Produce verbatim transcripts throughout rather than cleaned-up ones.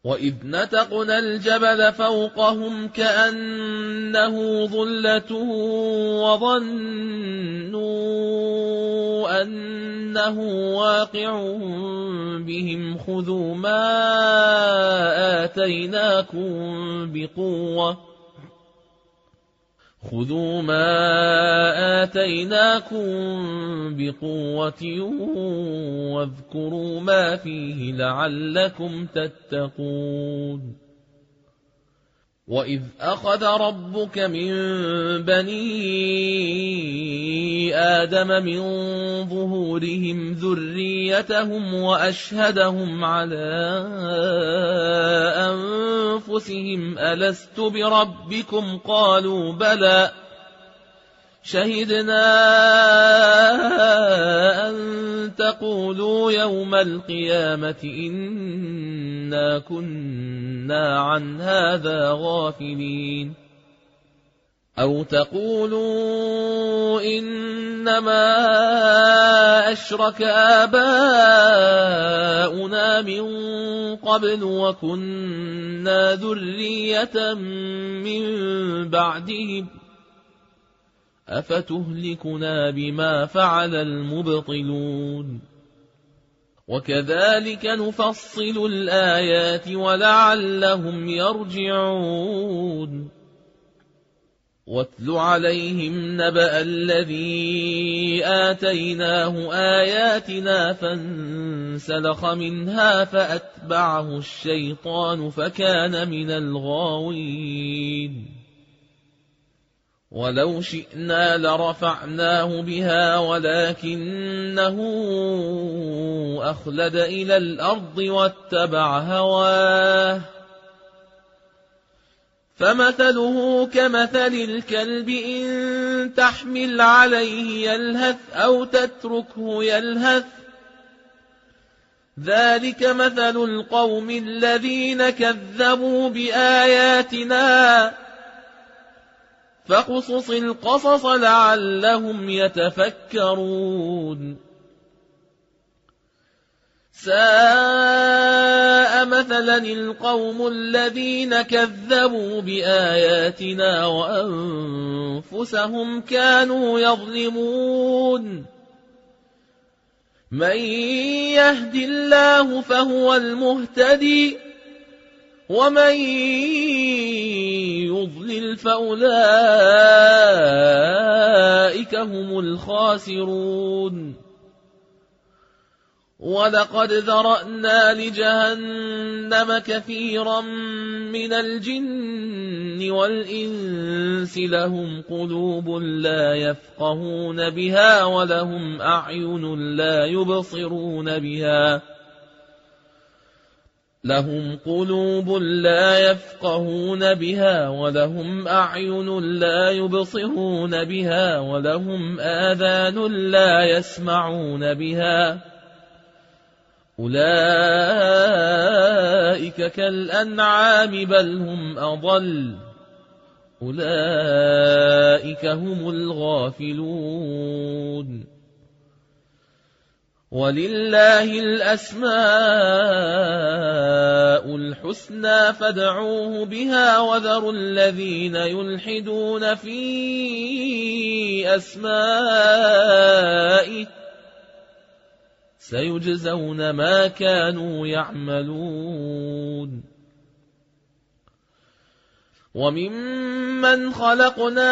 وإذ نتقنا الجبل فوقهم كأنه ظلة وظنوا أنه واقع بهم خذوا ما آتيناكم بقوة خذوا ما آتيناكم بقوة واذكروا ما فيه لعلكم تتقون وإذ أخذ ربك من بني آدم من ظهورهم ذريتهم وأشهدهم على أنفسهم ألست بربكم قالوا بلى شهدنا أن تقولوا يوم القيامة إنا كنا عن هذا غافلين أو تقولوا إنما أشرك آباؤنا من قبل وكنا ذرية من بعدهم أفتهلكنا بما فعل المبطلون وكذلك نفصل الآيات ولعلهم يرجعون واتل عليهم نبأ الذي آتيناه آياتنا فانسلخ منها فأتبعه الشيطان فكان من الغاوين ولو شئنا لرفعناه بها ولكنه أخلد إلى الأرض واتبع هواه فمثله كمثل الكلب إن تحمل عليه يلهث أو تتركه يلهث ذلك مثل القوم الذين كذبوا بآياتنا فاقصص القصص لعلهم يتفكرون ساء مثلا القوم الذين كذبوا بآياتنا وأنفسهم كانوا يظلمون من يهد الله فهو المهتدي ومن يضلل فأولئك هم الخاسرون ولقد ذرأنا لجهنم كثيرا من الجن والإنس لهم قلوب لا يفقهون بها ولهم أعين لا يبصرون بها لهم قلوب لا يفقهون بها ولهم أعين لا يبصرون بها ولهم آذان لا يسمعون بها أولئك كالأنعام بل هم أضل أولئك هم الغافلون ولله الأسماء الحسنى فادعوه بها وذروا الذين يلحدون في أسمائه سيجزون ما كانوا يعملون وممن خلقنا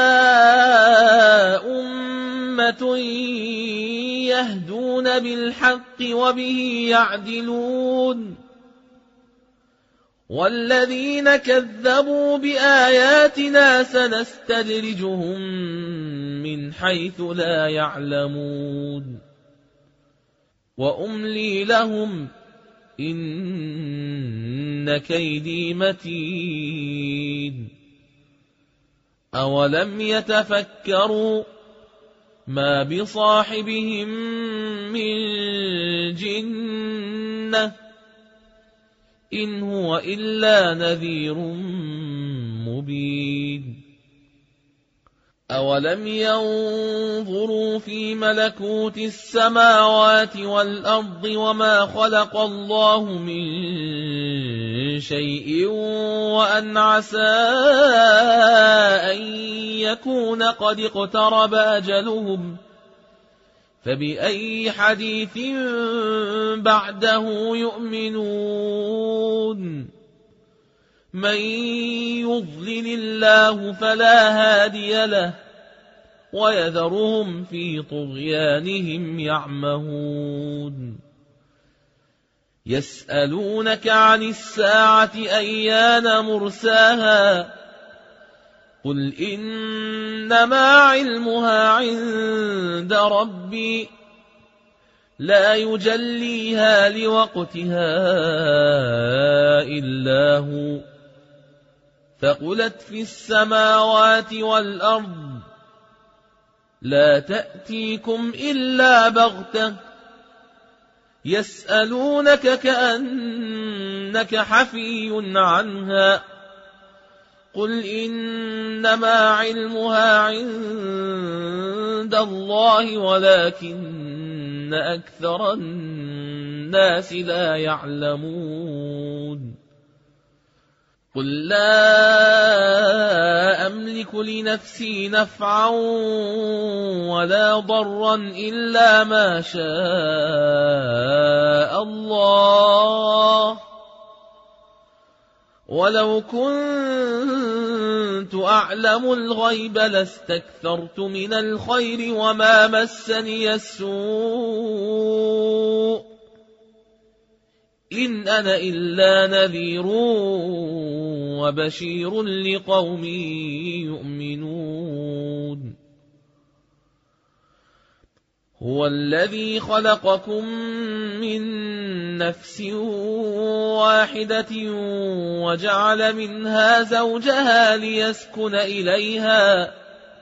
أمة يهدون بالحق وبه يعدلون والذين كذبوا بآياتنا سنستدرجهم من حيث لا يعلمون وأملي لهم إن كيدي متين أولم يتفكروا ما بصاحبهم من جنة إن هو إلا نذير مبين أولم ينظروا في ملكوت السماوات والأرض وما خلق الله من شيء وأن عسى أن يكون قد اقترب أجلهم فبأي حديث بعده يؤمنون من يضلل الله فلا هادي له ويذرهم في طغيانهم يعمهون يسألونك عن الساعة أيان مرساها قل إنما علمها عند ربي لا يجليها لوقتها إلا هو ثقلت في السماوات والأرض لا تأتيكم إلا بغتة يسألونك كأنك حفي عنها قل إنما علمها عند الله ولكن أكثر الناس لا يعلمون قل لا أملك لنفسي نفعا ولا ضرا إلا ما شاء الله ولو كنت أعلم الغيب لاستكثرت من الخير وما مسني السوء إن أنا إلا نذير وبشير لقوم يؤمنون هو الذي خلقكم من نفس واحدة وجعل منها زوجها ليسكن إليها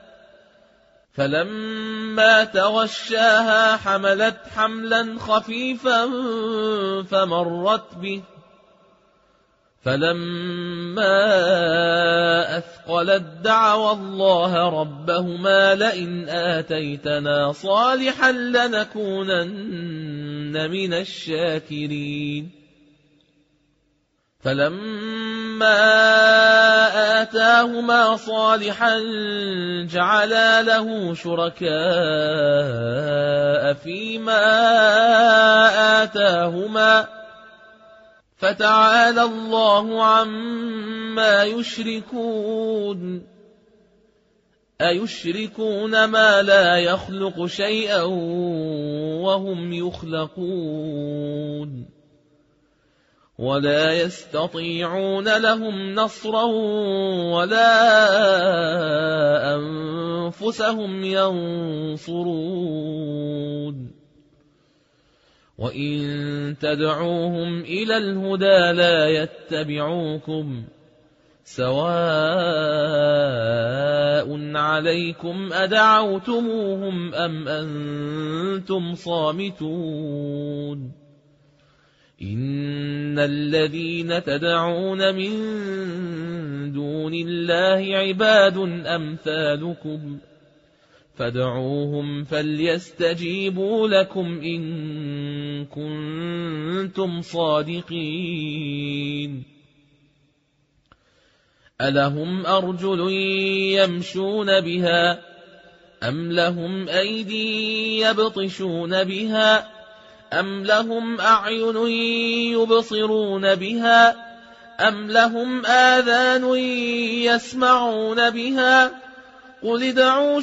فلما تغشاها حملت حملا خفيفا فمرت به فلما أثقلت دعوا الله ربهما لئن آتيتنا صالحا لنكونن من الشاكرين فلما آتاهما صالحا جعلا له شركاء فيما آتاهما فتعالى الله عما يشركون أيشركون ما لا يخلق شيئا وهم يخلقون ولا يستطيعون لهم نصرا ولا أنفسهم ينصرون وإن تدعوهم إلى الهدى لا يتبعوكم سواء عليكم أدعوتموهم أم أنتم صامتون إن الذين تدعون من دون الله عباد أمثالكم فادعوهم فليستجيبوا لكم إن كنتم صادقين ألهم أرجل يمشون بها أم لهم أيدي يبطشون بها أم لهم أعين يبصرون بها أم لهم آذان يسمعون بها قل ادعوا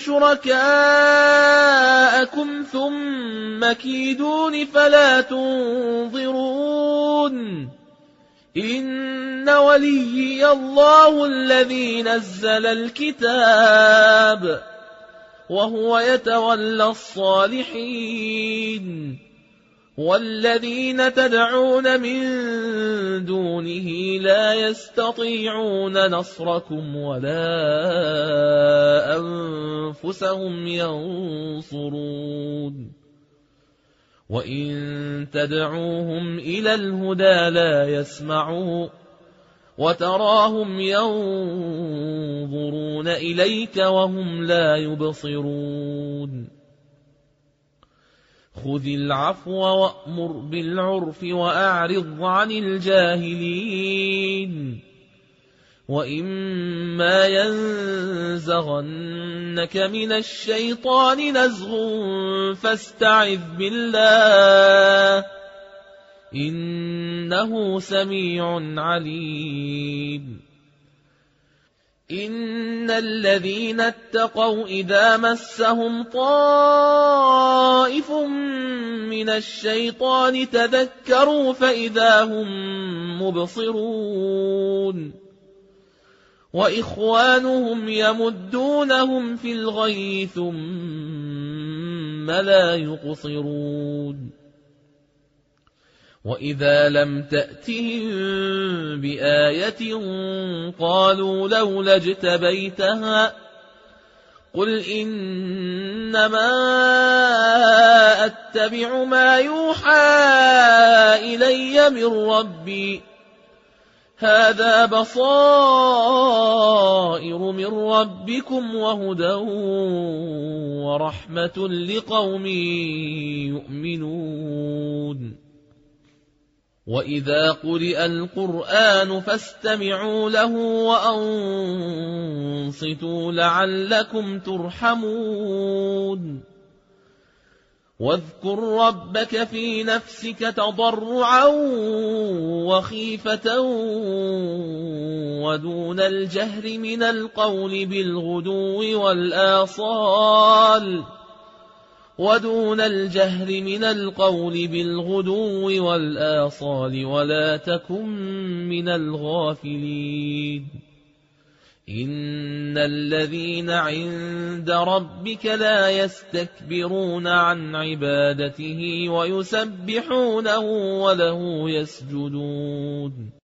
شركاءكم ثم كيدون فلا تنظرون إن وليي الله الذي نزل الكتاب وهو يتولى الصالحين والذين تدعون من دونه لا يستطيعون نصركم ولا أنفسهم ينصرون وإن تدعوهم إلى الهدى لا يسمعوا وتراهم ينظرون إليك وهم لا يبصرون خذ العفو وأمر بالعرف وأعرض عن الجاهلين وإما ينزغنك من الشيطان نزغ فاستعذ بالله إنه سميع عليم إن الذين اتقوا إذا مسهم طائف من الشيطان تذكروا فإذا هم مبصرون وإخوانهم يمدونهم في الغي ثم لا يقصرون وإذا لم تأتهم بآية قالوا لولا اجتبيتها قل إنما أتبع ما يوحى إلي من ربي هذا بصائر من ربكم وهدى ورحمة لقوم يؤمنون وإذا قرئ القرآن فاستمعوا له وأنصتوا لعلكم ترحمون واذكر ربك في نفسك تضرعا وخيفة ودون الجهر من القول بالغدو والآصال ودون الجهر من القول بالغدو والآصال ولا تكن من الغافلين إن الذين عند ربك لا يستكبرون عن عبادته ويسبحونه وله يسجدون